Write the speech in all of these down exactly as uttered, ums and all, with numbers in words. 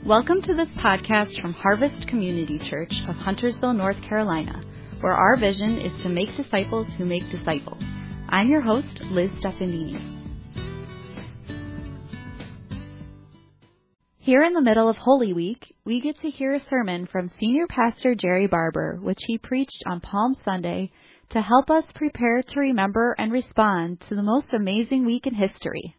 Welcome to this podcast from Harvest Community Church of Huntersville, North Carolina, where our vision is to make disciples who make disciples. I'm your host, Liz Stefanini. Here in the middle of Holy Week, we get to hear a sermon from Senior Pastor Jerry Barber, which he preached on Palm Sunday to help us prepare to remember and respond to the most amazing week in history.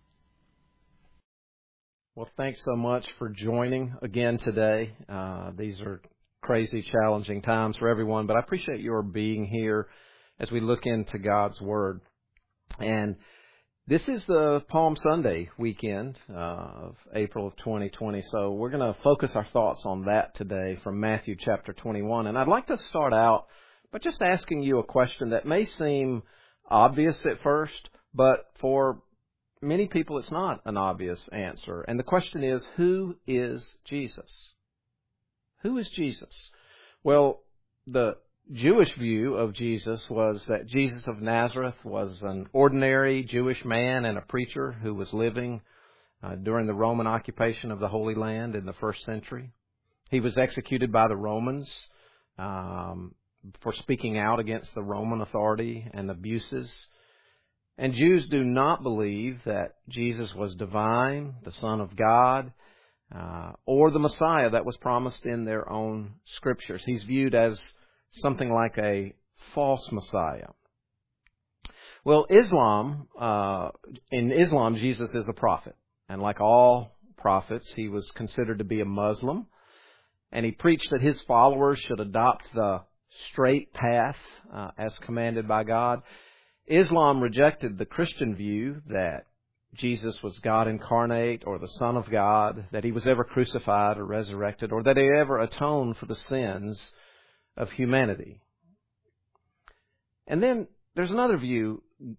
Well, thanks so much for joining again today. Uh, these are crazy, challenging times for everyone, but I appreciate your being here as we look into God's Word. And this is the Palm Sunday weekend uh, of April of twenty twenty, so we're going to focus our thoughts on that today from Matthew chapter twenty-one. And I'd like to start out by just asking you a question that may seem obvious at first, but for many people, it's not an obvious answer. And the question is, who is Jesus? Who is Jesus? Well, the Jewish view of Jesus was that Jesus of Nazareth was an ordinary Jewish man and a preacher who was living uh, during the Roman occupation of the Holy Land in the first century. He was executed by the Romans um, for speaking out against the Roman authority and abuses. And Jews do not believe that Jesus was divine, the Son of God, uh, or the Messiah that was promised in their own scriptures. He's viewed as something like a false Messiah. Well, Islam, uh, in Islam, Jesus is a prophet. And like all prophets, he was considered to be a Muslim. And he preached that his followers should adopt the straight path uh, as commanded by God. Islam rejected the Christian view that Jesus was God incarnate or the Son of God, that he was ever crucified or resurrected, or that he ever atoned for the sins of humanity. And then there's another view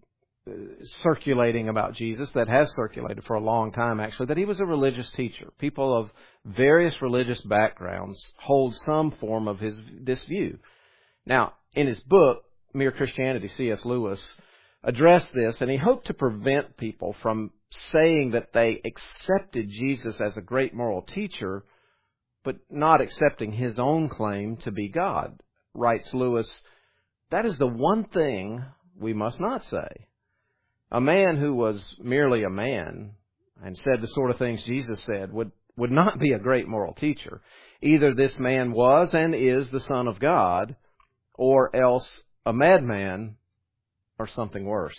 circulating about Jesus that has circulated for a long time, actually, that he was a religious teacher. People of various religious backgrounds hold some form of his this view. Now, in his book, Mere Christianity, C S Lewis addressed this, and he hoped to prevent people from saying that they accepted Jesus as a great moral teacher, but not accepting his own claim to be God. Writes Lewis, that is the one thing we must not say. A man who was merely a man and said the sort of things Jesus said would, would not be a great moral teacher. Either this man was and is the Son of God, or else a madman, or something worse.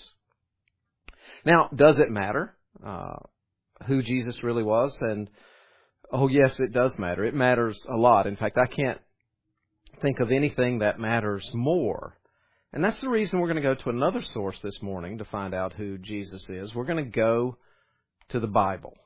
Now, does it matter uh, who Jesus really was? And, oh yes, it does matter. It matters a lot. In fact, I can't think of anything that matters more. And that's the reason we're going to go to another source this morning to find out who Jesus is. We're going to go to the Bible.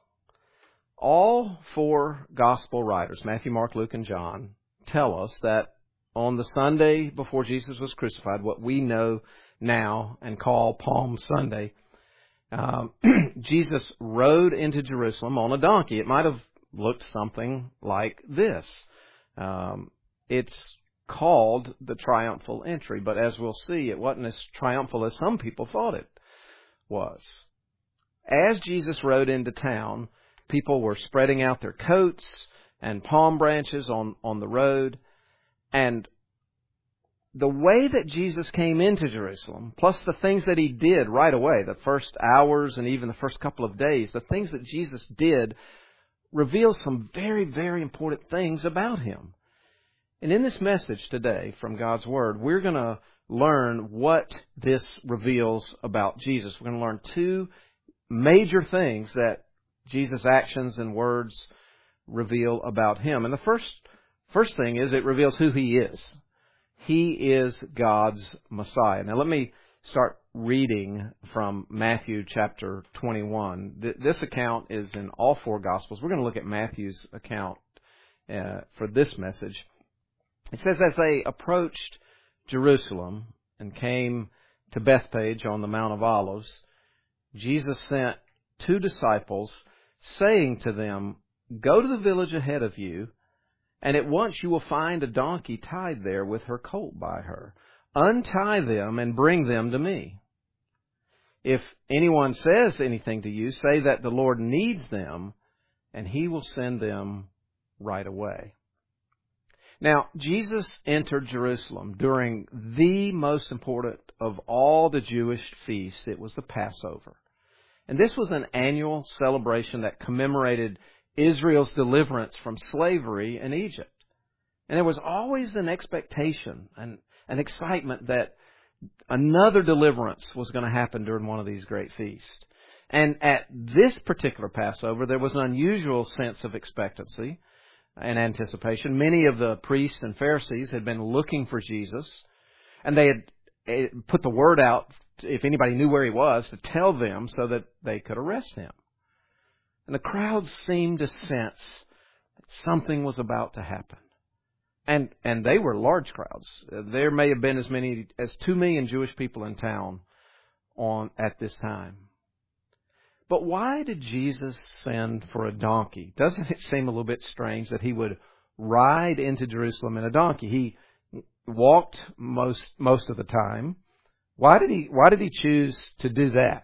All four gospel writers, Matthew, Mark, Luke, and John, tell us that on the Sunday before Jesus was crucified, what we know now and call Palm Sunday, um, Jesus rode into Jerusalem on a donkey. It might have looked something like this. Um, it's called the triumphal entry, but as we'll see, it wasn't as triumphal as some people thought it was. As Jesus rode into town, people were spreading out their coats and palm branches on, on the road. And the way that Jesus came into Jerusalem, plus the things that he did right away, the first hours and even the first couple of days, the things that Jesus did reveal some very, very important things about him. And in this message today from God's Word, we're going to learn what this reveals about Jesus. We're going to learn two major things that Jesus' actions and words reveal about him. And the first First thing is it reveals who he is. He is God's Messiah. Now let me start reading from Matthew chapter twenty-one. This account is in all four Gospels. We're going to look at Matthew's account uh, for this message. It says, as they approached Jerusalem and came to Bethphage on the Mount of Olives, Jesus sent two disciples, saying to them, go to the village ahead of you, and at once you will find a donkey tied there with her colt by her. Untie them and bring them to me. If anyone says anything to you, say that the Lord needs them, and he will send them right away. Now, Jesus entered Jerusalem during the most important of all the Jewish feasts. It was the Passover. And this was an annual celebration that commemorated Israel's deliverance from slavery in Egypt. And there was always an expectation and an excitement that another deliverance was going to happen during one of these great feasts. And at this particular Passover, there was an unusual sense of expectancy and anticipation. Many of the priests and Pharisees had been looking for Jesus, and they had put the word out, if anybody knew where he was, to tell them so that they could arrest him. And the crowds seemed to sense that something was about to happen. And and they were large crowds. There may have been as many as two million Jewish people in town on at this time. But why did Jesus send for a donkey? Doesn't it seem a little bit strange that he would ride into Jerusalem in a donkey? He walked most most of the time. Why did he why did he choose to do that?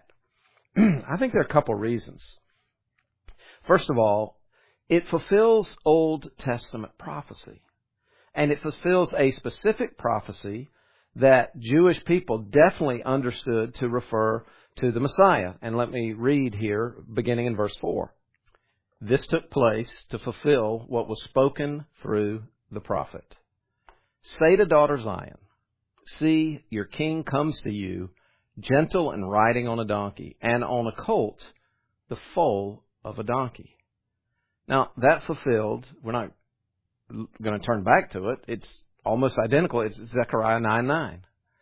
I think there are a couple of reasons. First of all, it fulfills Old Testament prophecy. And it fulfills a specific prophecy that Jewish people definitely understood to refer to the Messiah. And let me read here, beginning in verse four. This took place to fulfill what was spoken through the prophet. Say to daughter Zion, see, your king comes to you, gentle and riding on a donkey, and on a colt, the foal of a donkey. Now, that fulfilled, we're not going to turn back to it. It's almost identical. It's Zechariah nine nine.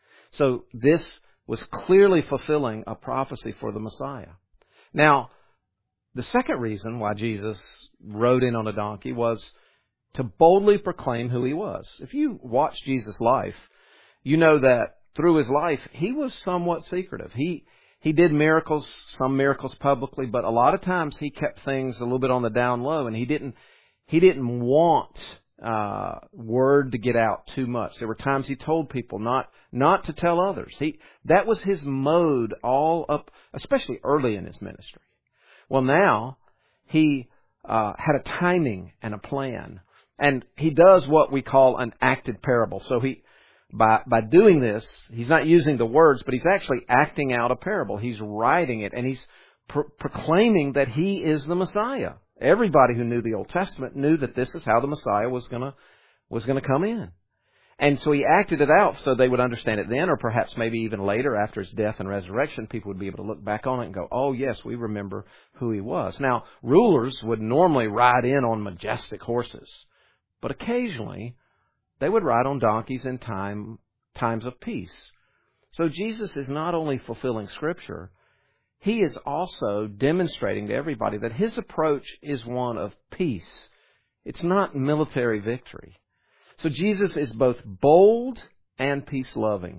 So this was clearly fulfilling a prophecy for the Messiah. Now, the second reason why Jesus rode in on a donkey was to boldly proclaim who he was. If you watch Jesus' life, you know that through his life, he was somewhat secretive. He he did miracles, some miracles publicly, but a lot of times he kept things a little bit on the down low, and he didn't He didn't want uh, word to get out too much. There were times he told people not not to tell others. He that was his mode all up, especially early in his ministry. Well, now he uh, had a timing and a plan, and he does what we call an acted parable. So he by by doing this, he's not using the words, but he's actually acting out a parable. He's writing it, and he's pro- proclaiming that he is the Messiah. Everybody who knew the Old Testament knew that this is how the Messiah was gonna was gonna come in. And so he acted it out so they would understand it then, or perhaps maybe even later after his death and resurrection, people would be able to look back on it and go, oh yes, we remember who he was. Now, rulers would normally ride in on majestic horses, but occasionally they would ride on donkeys in time times of peace. So Jesus is not only fulfilling Scripture, he is also demonstrating to everybody that his approach is one of peace. It's not military victory. So Jesus is both bold and peace-loving.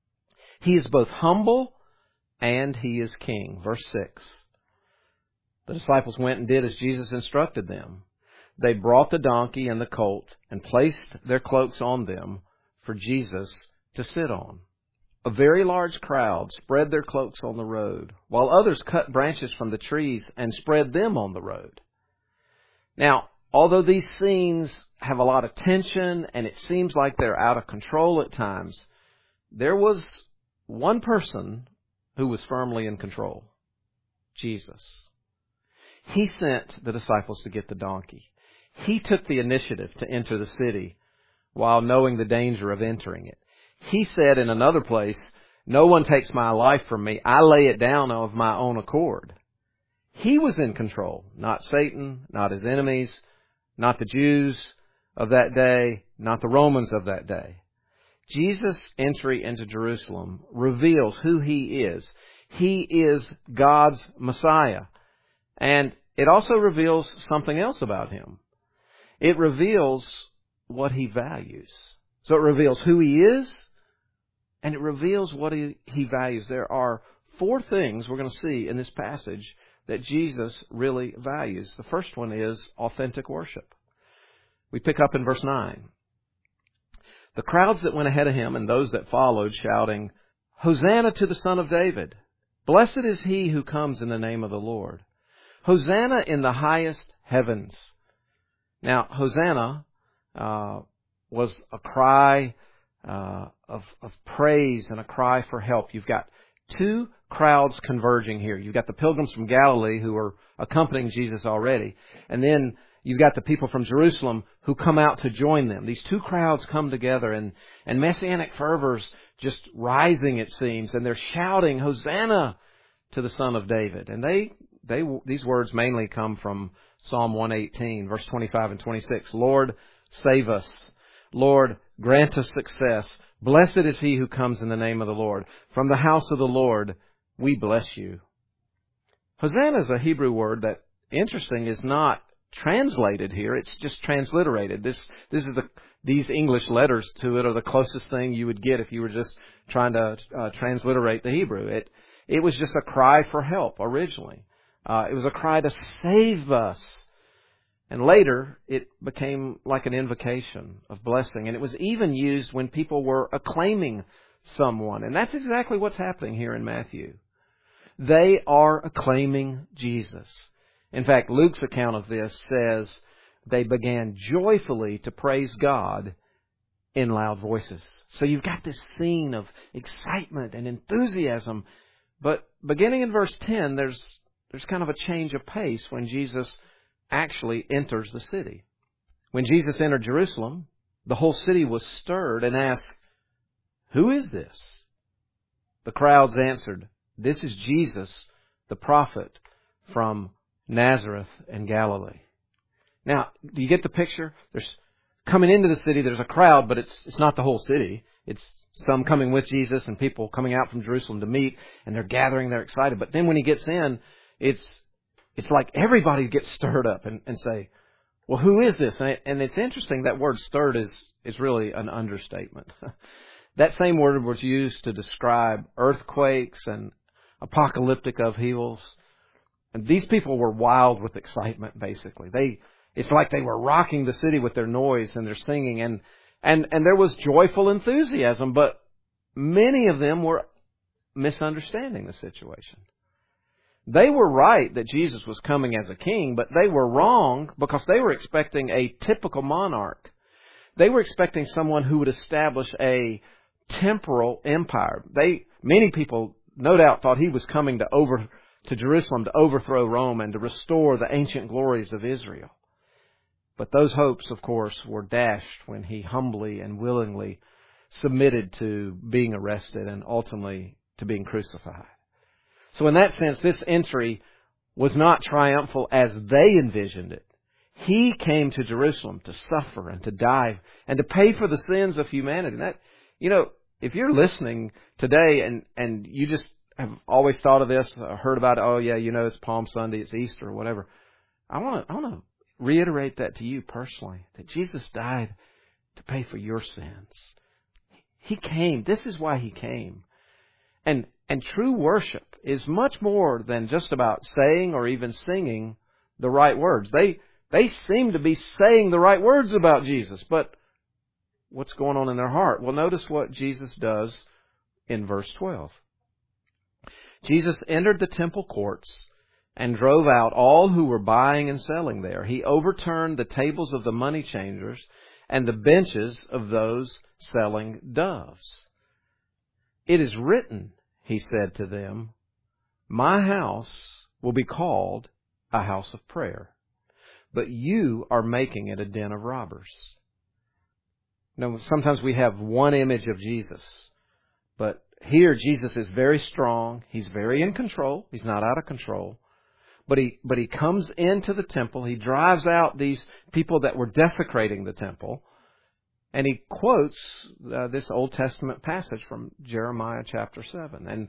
He is both humble and he is king. Verse six. The disciples went and did as Jesus instructed them. They brought the donkey and the colt and placed their cloaks on them for Jesus to sit on. A very large crowd spread their cloaks on the road, while others cut branches from the trees and spread them on the road. Now, although these scenes have a lot of tension and it seems like they're out of control at times, there was one person who was firmly in control. Jesus. He sent the disciples to get the donkey. He took the initiative to enter the city while knowing the danger of entering it. He said in another place, no one takes my life from me. I lay it down of my own accord. He was in control, not Satan, not his enemies, not the Jews of that day, not the Romans of that day. Jesus' entry into Jerusalem reveals who he is. He is God's Messiah. And it also reveals something else about him. It reveals what he values. So it reveals who he is, and it reveals what he, he values. There are four things we're going to see in this passage that Jesus really values. The first one is authentic worship. We pick up in verse nine. The crowds that went ahead of him and those that followed, shouting, Hosanna to the Son of David! Blessed is he who comes in the name of the Lord! Hosanna in the highest heavens! Now, Hosanna uh, was a cry uh, of, of praise and a cry for help. You've got two crowds converging here. You've got the pilgrims from Galilee who are accompanying Jesus already. And then you've got the people from Jerusalem who come out to join them. These two crowds come together, and, and Messianic fervor's just rising, it seems. And they're shouting, Hosanna to the Son of David. And they, they, these words mainly come from Psalm one eighteen, verse twenty-five and twenty-six. Lord, save us. Lord, grant us success. Blessed is he who comes in the name of the Lord. From the house of the Lord, we bless you. Hosanna is a Hebrew word that, interesting, is not translated here. It's just transliterated. This, this is the, these English letters to it are the closest thing you would get if you were just trying to uh, transliterate the Hebrew. It, it was just a cry for help originally. Uh, it was a cry to save us. And later, it became like an invocation of blessing. And it was even used when people were acclaiming someone. And that's exactly what's happening here in Matthew. They are acclaiming Jesus. In fact, Luke's account of this says they began joyfully to praise God in loud voices. So you've got this scene of excitement and enthusiasm. But beginning in verse ten, there's there's kind of a change of pace when Jesus actually enters the city. When Jesus entered Jerusalem, the whole city was stirred and asked, "Who is this?" The crowds answered, "This is Jesus, the prophet from Nazareth and Galilee." Now, do you get the picture? There's coming into the city, there's a crowd, but it's it's not the whole city. It's some coming with Jesus and people coming out from Jerusalem to meet, and they're gathering, they're excited. But then when he gets in, it's it's like everybody gets stirred up and, and say, well, who is this? And, it, and it's interesting, that word stirred is, is really an understatement. That same word was used to describe earthquakes and apocalyptic upheavals. And these people were wild with excitement, basically. They, it's like they were rocking the city with their noise and their singing. And, and, and there was joyful enthusiasm, but many of them were misunderstanding the situation. They were right that Jesus was coming as a king, but they were wrong because they were expecting a typical monarch. They were expecting someone who would establish a temporal empire. They, many people, no doubt, thought he was coming to over to Jerusalem to overthrow Rome and to restore the ancient glories of Israel. But those hopes, of course, were dashed when he humbly and willingly submitted to being arrested and ultimately to being crucified. So in that sense, this entry was not triumphal as they envisioned it. He came to Jerusalem to suffer and to die and to pay for the sins of humanity. That, you know, if you're listening today and, and you just have always thought of this, heard about it, oh yeah, you know, it's Palm Sunday, it's Easter or whatever. I want to, I want to reiterate that to you personally, that Jesus died to pay for your sins. He came. This is why he came. And, and true worship is much more than just about saying or even singing the right words. They, they seem to be saying the right words about Jesus, but what's going on in their heart? Well, notice what Jesus does in verse twelve. Jesus entered the temple courts and drove out all who were buying and selling there. He overturned the tables of the money changers and the benches of those selling doves. It is written, he said to them, my house will be called a house of prayer, but you are making it a den of robbers. Now, sometimes we have one image of Jesus, but here Jesus is very strong. He's very in control. He's not out of control. But he, but he comes into the temple. He drives out these people that were desecrating the temple. And he quotes uh, this Old Testament passage from Jeremiah chapter seven. And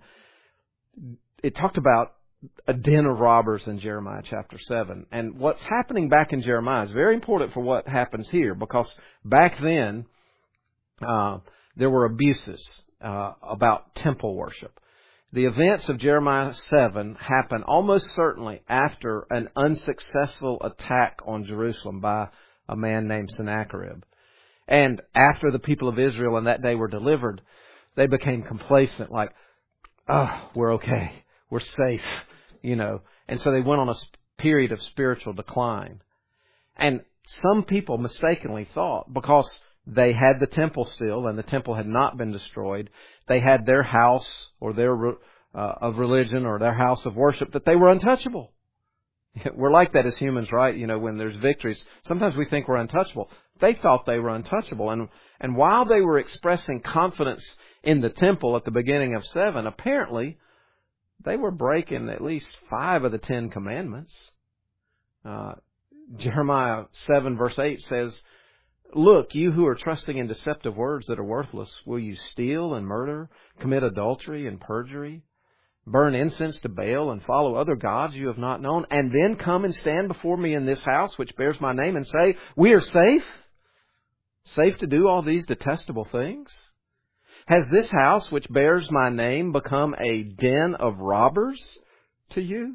it talked about a den of robbers in Jeremiah chapter seven. And what's happening back in Jeremiah is very important for what happens here, because back then uh, there were abuses uh, about temple worship. The events of Jeremiah seven happen almost certainly after an unsuccessful attack on Jerusalem by a man named Sennacherib. And after the people of Israel on that day were delivered, they became complacent, like, oh, we're okay, we're safe, you know. And so they went on a period of spiritual decline. And some people mistakenly thought, because they had the temple still and the temple had not been destroyed, they had their house or their uh, of religion or their house of worship, that they were untouchable. We're like that as humans, right? You know, when there's victories, sometimes we think we're untouchable. They thought they were untouchable. And, and while they were expressing confidence in the temple at the beginning of seven, apparently they were breaking at least five of the Ten Commandments. Uh, Jeremiah seven verse eight says, "Look, you who are trusting in deceptive words that are worthless, will you steal and murder, commit adultery and perjury, burn incense to Baal and follow other gods you have not known, and then come and stand before me in this house which bears my name and say, we are safe? Safe to do all these detestable things? Has this house which bears my name become a den of robbers to you?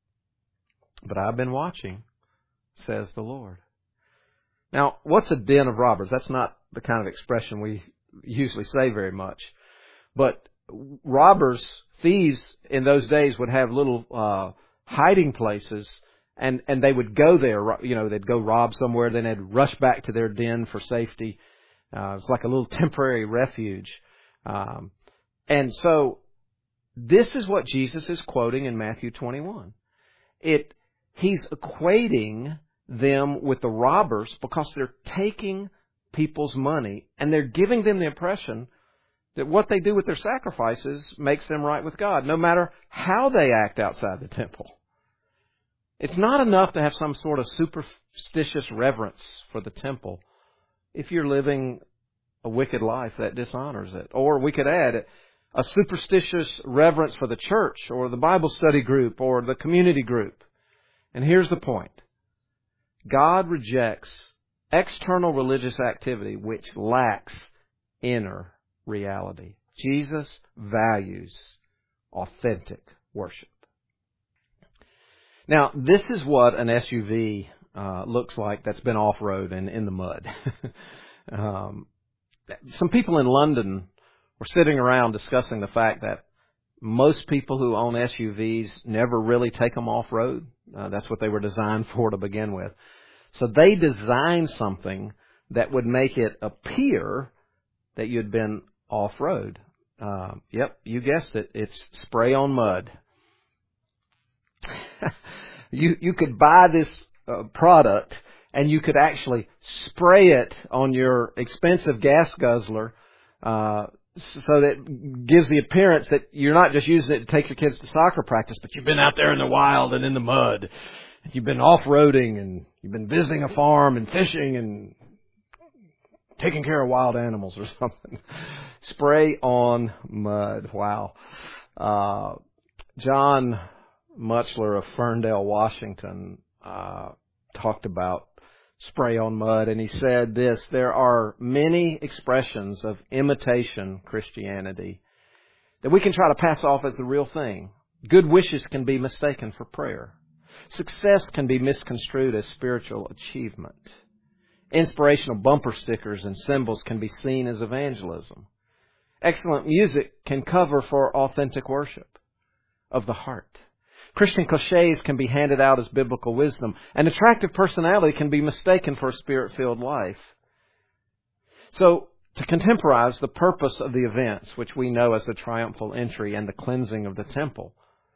But I've been watching, says the Lord." Now, what's a den of robbers? That's not the kind of expression we usually say very much. But robbers, thieves in those days would have little uh, hiding places, and, and they would go there. You know, they'd go rob somewhere, then they'd rush back to their den for safety. Uh, it's like a little temporary refuge. Um, and so this is what Jesus is quoting in Matthew twenty-one. It He's equating them with the robbers because they're taking people's money and they're giving them the impression that what they do with their sacrifices makes them right with God, no matter how they act outside the temple. It's not enough to have some sort of superstitious reverence for the temple if you're living a wicked life that dishonors it. Or we could add a superstitious reverence for the church or the Bible study group or the community group. And here's the point. God rejects external religious activity which lacks inner reality. Jesus values authentic worship. Now, this is what an S U V uh, looks like that's been off-road and in the mud. um, some people in London were sitting around discussing the fact that most people who own S U Vs never really take them off-road. Uh, that's what they were designed for to begin with. So they designed something that would make it appear that you'd been off-road. Uh, yep, you guessed it. It's spray on mud. you you could buy this uh, product and you could actually spray it on your expensive gas guzzler uh, so that gives the appearance that you're not just using it to take your kids to soccer practice, but you've been out there in the wild and in the mud. You've been off-roading and you've been visiting a farm and fishing and taking care of wild animals or something. Spray on mud. Wow. Uh, John Mutchler of Ferndale, Washington, uh, talked about spray on mud, and he said this: there are many expressions of imitation Christianity that we can try to pass off as the real thing. Good wishes can be mistaken for prayer. Success can be misconstrued as spiritual achievement. Inspirational bumper stickers and symbols can be seen as evangelism. Excellent music can cover for authentic worship of the heart. Christian cliches can be handed out as biblical wisdom. An attractive personality can be mistaken for a spirit-filled life. So, to contemporize the purpose of the events, which we know as the triumphal entry and the cleansing of the temple,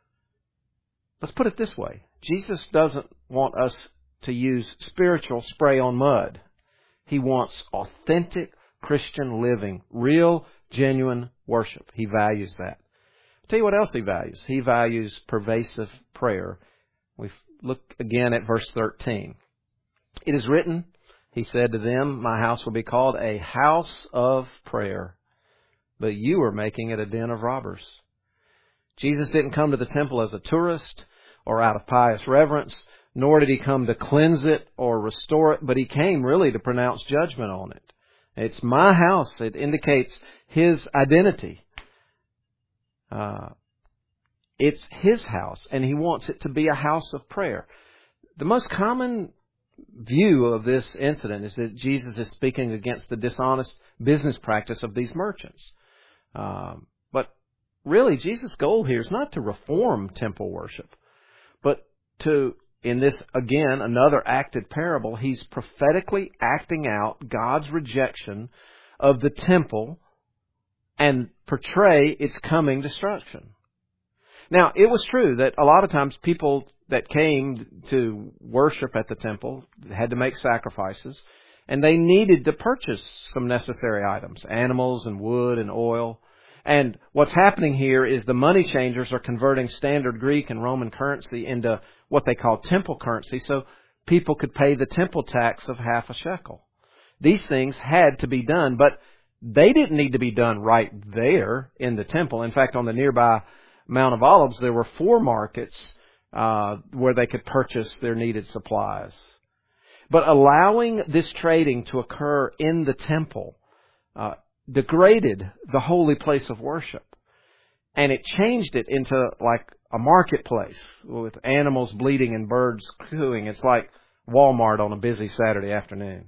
let's put it this way. Jesus doesn't want us to use spiritual spray on mud. He wants authentic Christian living, real, genuine worship. He values that. I'll tell you what else He values. He values pervasive prayer. We look again at verse thirteen. It is written, He said to them, my house will be called a house of prayer, but you are making it a den of robbers. Jesus didn't come to the temple as a tourist or out of pious reverence, nor did He come to cleanse it or restore it, but He came really to pronounce judgment on it. It's my house. It indicates His identity. Uh, it's His house, and He wants it to be a house of prayer. The most common view of this incident is that Jesus is speaking against the dishonest business practice of these merchants. Um, but really, Jesus' goal here is not to reform temple worship, but to in this, again, another acted parable, he's prophetically acting out God's rejection of the temple and portray its coming destruction. Now, it was true that a lot of times people that came to worship at the temple had to make sacrifices, and they needed to purchase some necessary items, animals and wood and oil. And what's happening here is the money changers are converting standard Greek and Roman currency into what they call temple currency, so people could pay the temple tax of half a shekel. These things had to be done, but they didn't need to be done right there in the temple. In fact, on the nearby Mount of Olives, there were four markets uh, where they could purchase their needed supplies. But allowing this trading to occur in the temple uh, degraded the holy place of worship. And it changed it into like a marketplace with animals bleating and birds cooing. It's like Walmart on a busy Saturday afternoon.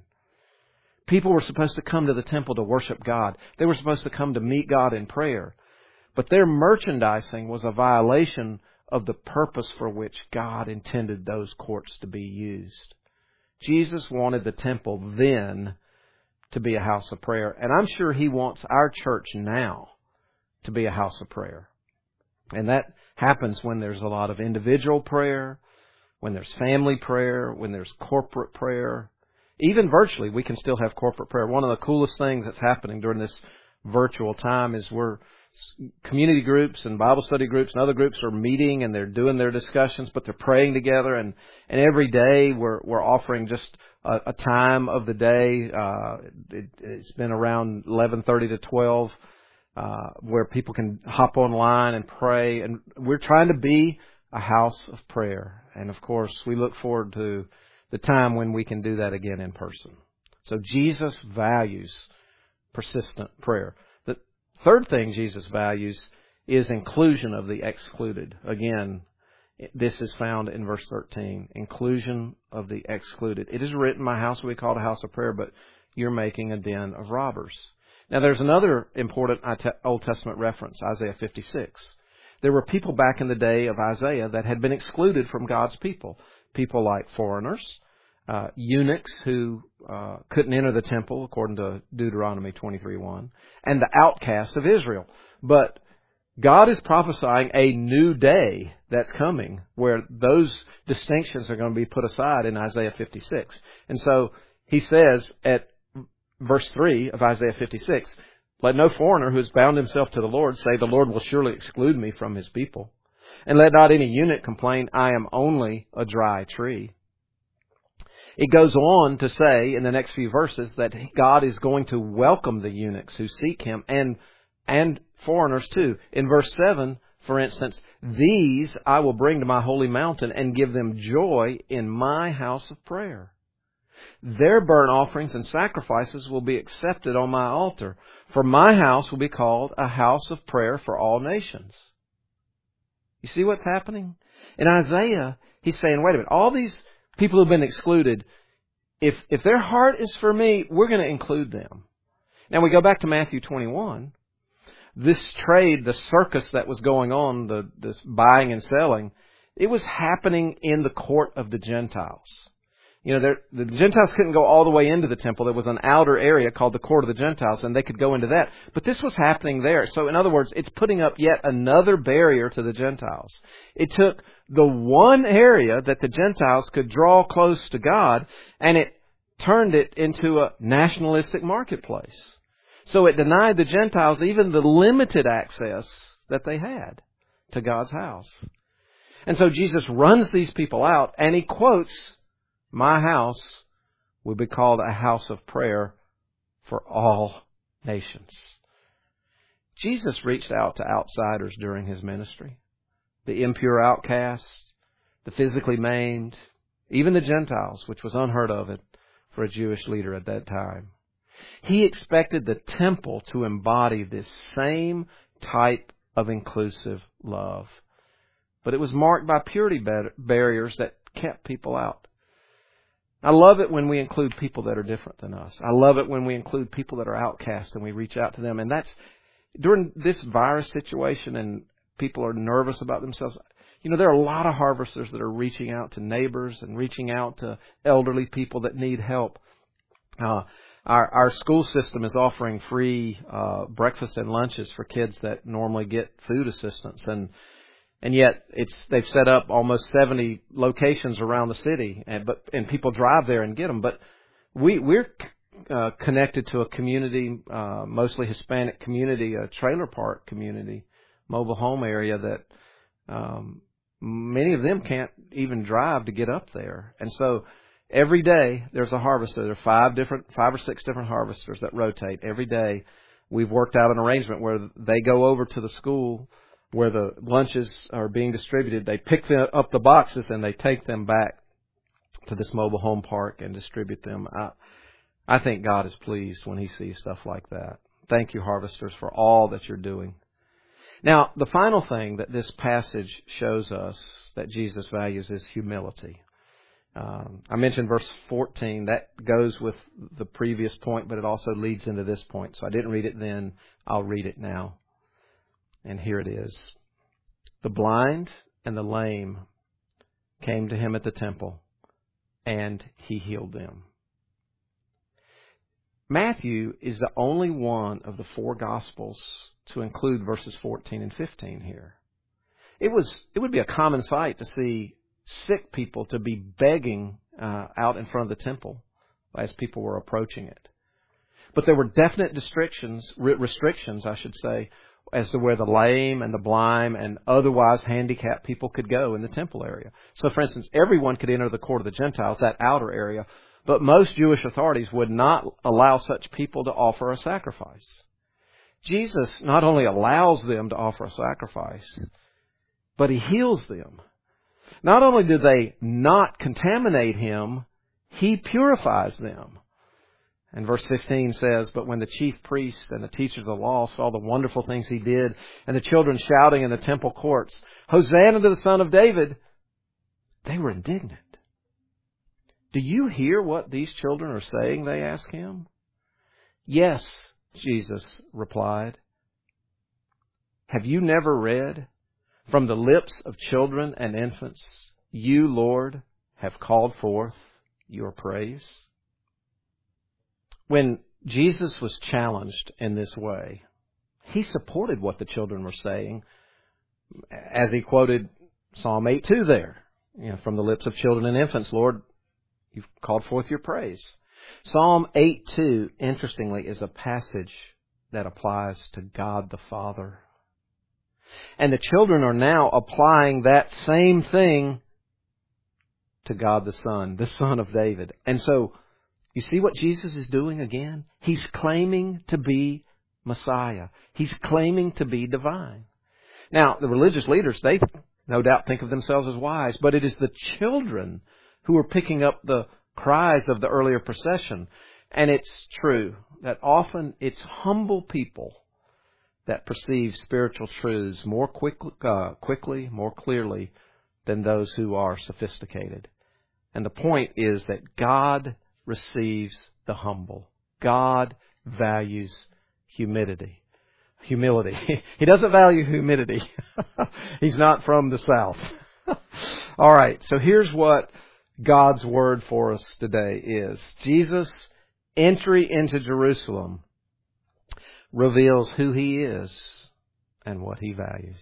People were supposed to come to the temple to worship God. They were supposed to come to meet God in prayer. But their merchandising was a violation of the purpose for which God intended those courts to be used. Jesus wanted the temple then to be a house of prayer. And I'm sure He wants our church now to be a house of prayer. And that happens when there's a lot of individual prayer, when there's family prayer, when there's corporate prayer. Even virtually, we can still have corporate prayer. One of the coolest things that's happening during this virtual time is we're community groups and Bible study groups and other groups are meeting and they're doing their discussions, but they're praying together. And, and every day we're we're offering just a, a time of the day. Uh, it, it's been around eleven thirty to twelve, uh, where people can hop online and pray. And we're trying to be a house of prayer. And of course, we look forward to the time when we can do that again in person. So Jesus values persistent prayer. The third thing Jesus values is inclusion of the excluded. Again, this is found in verse thirteen. Inclusion of the excluded. It is written, my house will be called a house of prayer, but you're making a den of robbers. Now there's another important Old Testament reference, Isaiah fifty-six. There were people back in the day of Isaiah that had been excluded from God's people. People like foreigners, uh, eunuchs who uh, couldn't enter the temple, according to Deuteronomy twenty-three one, and the outcasts of Israel. But God is prophesying a new day that's coming where those distinctions are going to be put aside in Isaiah fifty-six. And so He says at verse three of Isaiah fifty-six, let no foreigner who has bound himself to the Lord say, the Lord will surely exclude me from His people. And let not any eunuch complain, I am only a dry tree. It goes on to say in the next few verses that God is going to welcome the eunuchs who seek Him and and foreigners too. In verse seven, for instance, these I will bring to my holy mountain and give them joy in my house of prayer. Their burnt offerings and sacrifices will be accepted on my altar, for my house will be called a house of prayer for all nations. You see what's happening? In Isaiah, he's saying, wait a minute, all these people who've been excluded, if if their heart is for me, we're going to include them. Now we go back to Matthew twenty-one. This trade, the circus that was going on, the this buying and selling, it was happening in the court of the Gentiles. You know, the Gentiles couldn't go all the way into the temple. There was an outer area called the court of the Gentiles, and they could go into that. But this was happening there. So in other words, it's putting up yet another barrier to the Gentiles. It took the one area that the Gentiles could draw close to God, and it turned it into a nationalistic marketplace. So it denied the Gentiles even the limited access that they had to God's house. And so Jesus runs these people out, and He quotes, my house will be called a house of prayer for all nations. Jesus reached out to outsiders during His ministry. The impure outcasts, the physically maimed, even the Gentiles, which was unheard of it for a Jewish leader at that time. He expected the temple to embody this same type of inclusive love. But it was marked by purity barriers that kept people out. I love it when we include people that are different than us. I love it when we include people that are outcast and we reach out to them. And that's during this virus situation and people are nervous about themselves. You know, there are a lot of harvesters that are reaching out to neighbors and reaching out to elderly people that need help. Uh, our, our school system is offering free uh, breakfast and lunches for kids that normally get food assistance, and and yet it's they've set up almost seventy locations around the city, and but and people drive there and get them. But we we're uh, connected to a community, uh, mostly Hispanic community, a trailer park community, mobile home area that um, many of them can't even drive to get up there, and so every day there's a harvester. There are five different, five or six different harvesters that rotate every day. We've worked out an arrangement where they go over to the school where the lunches are being distributed. They pick them up the boxes and they take them back to this mobile home park and distribute them. I, I think God is pleased when He sees stuff like that. Thank you, harvesters, for all that you're doing. Now, the final thing that this passage shows us that Jesus values is humility. Um, I mentioned verse fourteen. That goes with the previous point, but it also leads into this point. So I didn't read it then. I'll read it now. And here it is. The blind and the lame came to Him at the temple, and He healed them. Matthew is the only one of the four Gospels to include verses fourteen and fifteen here. It was it would be a common sight to see sick people to be begging uh, out in front of the temple as people were approaching it. But there were definite restrictions, restrictions, I should say, as to where the lame and the blind and otherwise handicapped people could go in the temple area. So, for instance, everyone could enter the court of the Gentiles, that outer area, but most Jewish authorities would not allow such people to offer a sacrifice. Jesus not only allows them to offer a sacrifice, but He heals them. Not only do they not contaminate Him, He purifies them. And verse fifteen says, but when the chief priests and the teachers of the law saw the wonderful things He did, and the children shouting in the temple courts, Hosanna to the Son of David, they were indignant. Do you hear what these children are saying? They ask Him. Yes, Jesus replied. Have you never read? From the lips of children and infants, you, Lord, have called forth your praise. When Jesus was challenged in this way, He supported what the children were saying, as He quoted Psalm eight two there. You know, from the lips of children and infants, Lord, you've called forth your praise. Psalm eight two, interestingly, is a passage that applies to God the Father. And the children are now applying that same thing to God the Son, the Son of David. And so, you see what Jesus is doing again? He's claiming to be Messiah. He's claiming to be divine. Now, the religious leaders, they no doubt think of themselves as wise, but it is the children who are picking up the cries of the earlier procession. And it's true that often it's humble people that perceive spiritual truths more quickly, uh, quickly, more clearly than those who are sophisticated. And the point is that God receives the humble. God values humility. Humility. He doesn't value humidity. He's not from the South. All right, so here's what God's word for us today is. Jesus' entry into Jerusalem reveals who He is and what He values.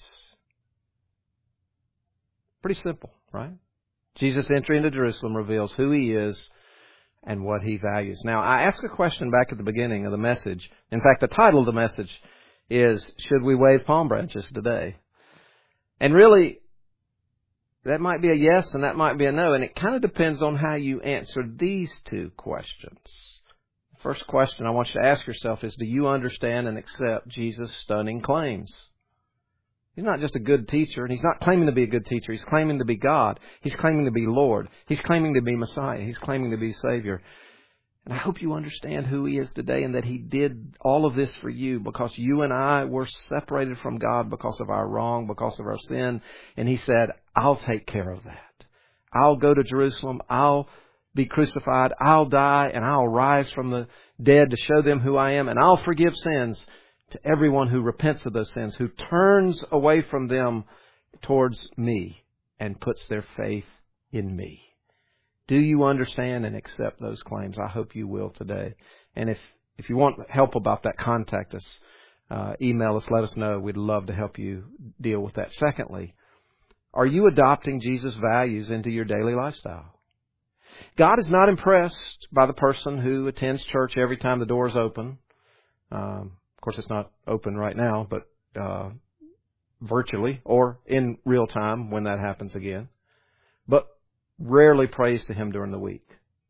Pretty simple, right? Jesus' entry into Jerusalem reveals who He is and what He values. Now, I asked a question back at the beginning of the message. In fact, the title of the message is, should we wave palm branches today? And really, that might be a yes and that might be a no. And it kind of depends on how you answer these two questions. First question I want you to ask yourself is, do you understand and accept Jesus' stunning claims? He's not just a good teacher, and He's not claiming to be a good teacher. He's claiming to be God. He's claiming to be Lord. He's claiming to be Messiah. He's claiming to be Savior. And I hope you understand who He is today and that He did all of this for you because you and I were separated from God because of our wrong, because of our sin. And He said, I'll take care of that. I'll go to Jerusalem. I'll be crucified. I'll die and I'll rise from the dead to show them who I am. And I'll forgive sins to everyone who repents of those sins, who turns away from them towards me. and puts their faith in me. Do you understand and accept those claims? I hope you will today. And if, if you want help about that, contact us. Uh, email us, let us know. We'd love to help you deal with that. Secondly, are you adopting Jesus' values into your daily lifestyle? God is not impressed by the person who attends church every time the doors open. Um, of course, it's not open right now, but uh, virtually or in real time when that happens again. But rarely prays to Him during the week.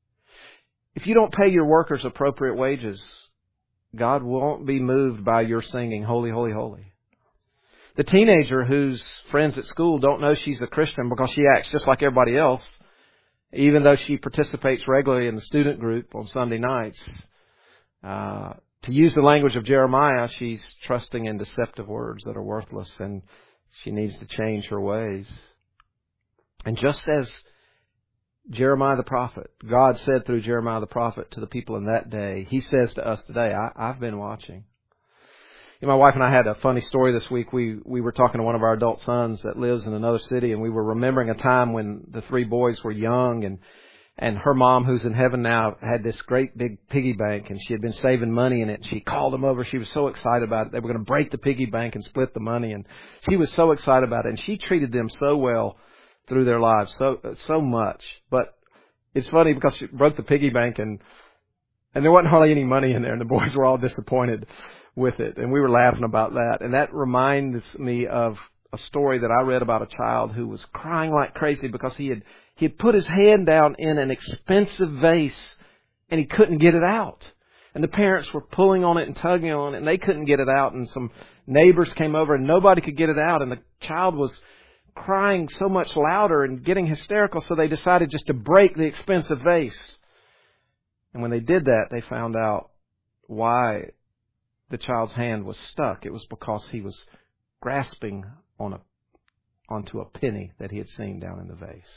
If you don't pay your workers appropriate wages, God won't be moved by your singing, holy, holy, holy. The teenager whose friends at school don't know she's a Christian because she acts just like everybody else, even though she participates regularly in the student group on Sunday nights, uh, to use the language of Jeremiah, she's trusting in deceptive words that are worthless, and she needs to change her ways. And just as Jeremiah the prophet, God said through Jeremiah the prophet to the people in that day, He says to us today, I, I've been watching. You know, my wife and I had a funny story this week. We we were talking to one of our adult sons that lives in another city, and we were remembering a time when the three boys were young, and and her mom, who's in heaven now, had this great big piggy bank, and she had been saving money in it. And she called them over. She was so excited about it. They were going to break the piggy bank and split the money, and she was so excited about it. And she treated them so well through their lives, so so much. But it's funny because she broke the piggy bank, and and there wasn't hardly any money in there, and the boys were all disappointed with it. And we were laughing about that. And that reminds me of a story that I read about a child who was crying like crazy because he had he had put his hand down in an expensive vase and he couldn't get it out. And the parents were pulling on it and tugging on it, and they couldn't get it out. And some neighbors came over and nobody could get it out. And the child was crying so much louder and getting hysterical, so they decided just to break the expensive vase. And when they did that, they found out why the child's hand was stuck. It was because he was grasping on a onto a penny that he had seen down in the vase.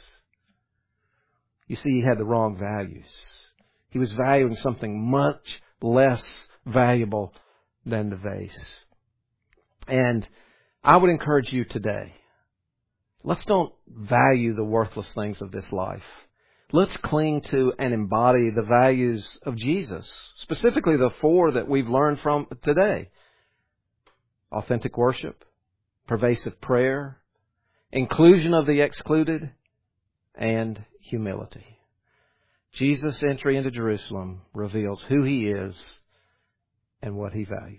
You see, he had the wrong values. He was valuing something much less valuable than the vase. And I would encourage you today, let's don't value the worthless things of this life. Let's cling to and embody the values of Jesus, specifically the four that we've learned from today. Authentic worship, pervasive prayer, inclusion of the excluded, and humility. Jesus' entry into Jerusalem reveals who He is and what He values.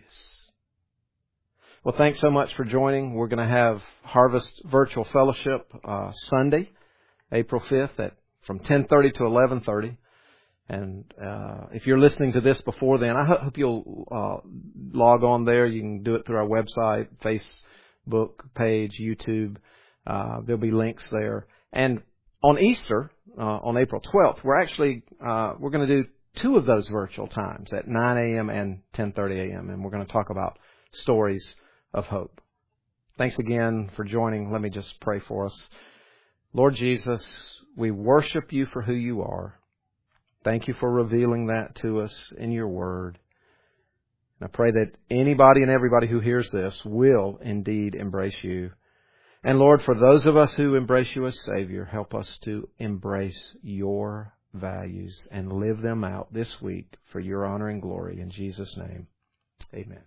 Well, thanks so much for joining. We're going to have Harvest Virtual Fellowship uh, Sunday, April fifth, at from ten thirty to eleven thirty. And uh, if you're listening to this before then, I hope you'll uh, log on there. You can do it through our website, Facebook page, YouTube. Uh, there'll be links there. And on Easter, uh, on April twelfth, we're actually uh, we're going to do two of those virtual times at nine a.m. and ten thirty a.m. And we're going to talk about stories of hope. Thanks again for joining. Let me just pray for us. Lord Jesus, we worship You for who You are. Thank You for revealing that to us in Your Word. And I pray that anybody and everybody who hears this will indeed embrace You. And Lord, for those of us who embrace You as Savior, help us to embrace Your values and live them out this week for Your honor and glory. In Jesus' name, amen.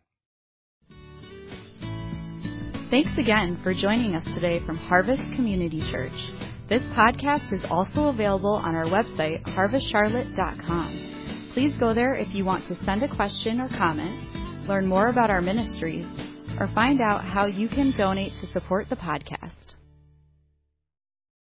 Thanks again for joining us today from Harvest Community Church. This podcast is also available on our website, harvest charlotte dot com. Please go there if you want to send a question or comment, learn more about our ministries, or find out how you can donate to support the podcast.